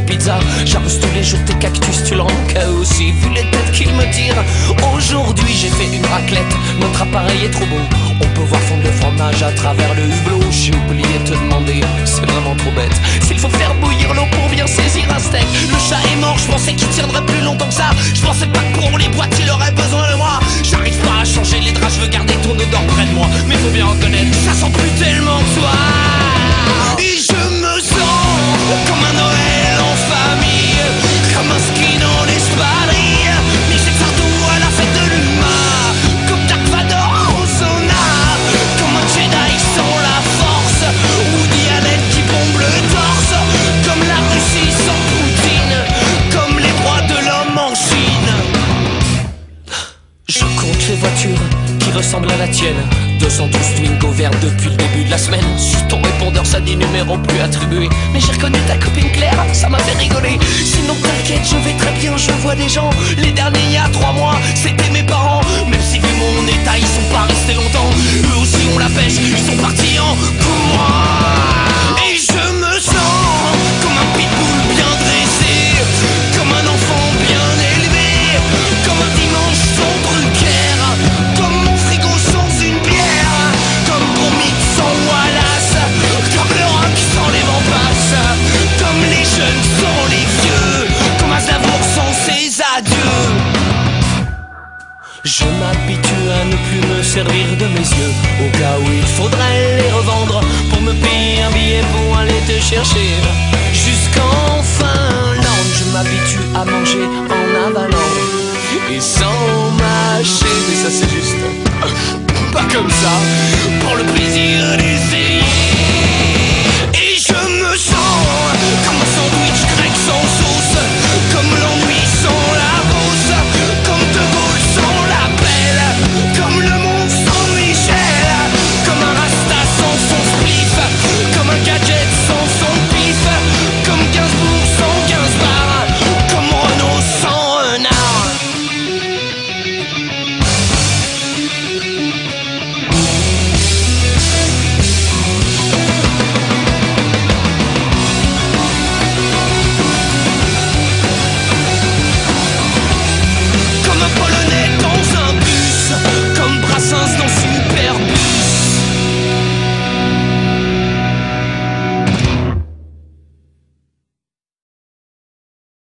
pizzas. J'arrose tous les jours tes cactus, tu le rends KO aussi. Vu les têtes qu'ils me tirent, aujourd'hui j'ai fait une raclette. Notre appareil est trop beau, on peut voir fondre le fromage à travers le hublot. J'ai oublié de te demander, c'est vraiment trop bête, s'il faut faire bouillir l'eau pour bien saisir un steak. Le chat est mort, je pensais qu'il tiendrait plus longtemps que ça. Je pensais pas que pour les boîtes il aurait besoin de moi. J'arrive pas à changer les draps, je veux garder ton odeur près de moi. Mais faut bien reconnaître, ça sent plus tellement que toi. Et je me sens comme un Noël en famille, comme un ski dans l'espadrille. Michel Sardou à la fête de l'humain, comme Dark Vador au sauna, comme un Jedi sans la force, Woody Allen qui bombe le torse, comme la Russie sans Poutine, comme les droits de l'homme en Chine. Je compte les voitures qui ressemblent à la tienne, 212 Twingo verts depuis le début de la semaine. Sur ton répondeur ça dit numéro plus attribué, mais j'ai reconnu ta copine Claire, ça m'a fait rigoler. Sinon t'inquiète, je vais très bien, je vois des gens. Les derniers il y a 3 mois, c'était mes parents. Même si vu mon état, ils sont pas restés longtemps. Eux aussi ont la pêche, ils sont partis en courant. Et je me sens comme un pitbull bien dressé, comme un enfant bien élevé, comme un dimanche sans Drucker, comme mon frigo sans une bière, comme Gromit sans Wallace, comme le rock sans les Vampas, comme les jeunes sans les vieux, comme Aznavour sans ses adieux. Je m'habitue à ne plus me servir de mes yeux, au cas où il faudrait les revendre pour me payer un billet pour aller te chercher jusqu'en Finlande. Je m'habitue à manger en avalant et sans mâcher, mais ça c'est juste pas comme ça.